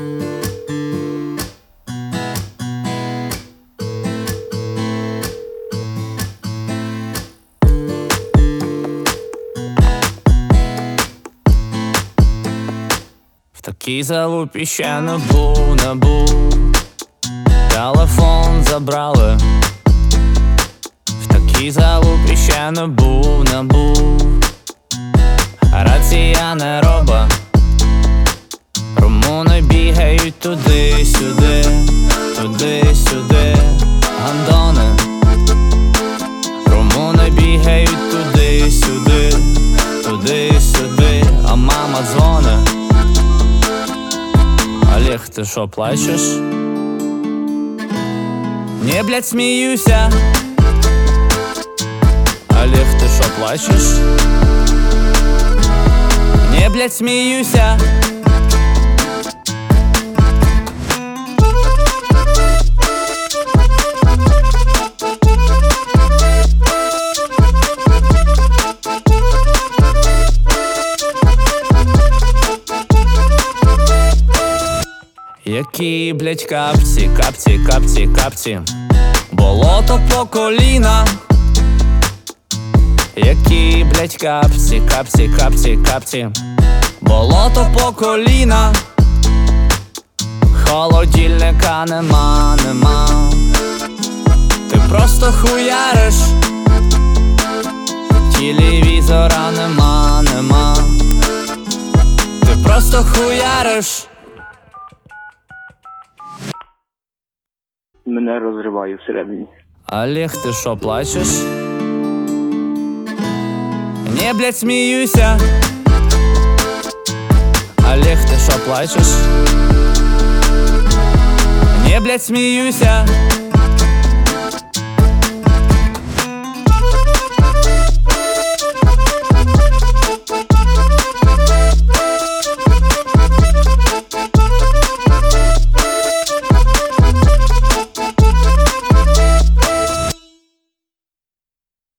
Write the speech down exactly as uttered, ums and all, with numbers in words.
В такій залупі ще не був, не був. Телефон забрали. В такій залупі ще не був, не був. Рація не роба. Румуни бігають туди-сюди, туди-сюди. Гандони. Румуни бігають туди-сюди, туди-сюди. А мама дзвоне. Олег, ти шо, плачеш? Не, блядь, сміюся. Олег, ти шо, плачеш? Не, блядь, сміюся. Які, блядь, капці, капці, капці, капці. Болото по коліна. Які, блядь, капці, капці, капці, капці. Болото по коліна. Холодильника нема, нема. Ти просто хуяриш. Телевізора нема, нема. Ти просто хуяриш. Мене розриває всередині. Олег, ти шо, плачеш? Не, блядь, сміюся. Олег, ти шо, плачеш? Не, блядь, сміюся.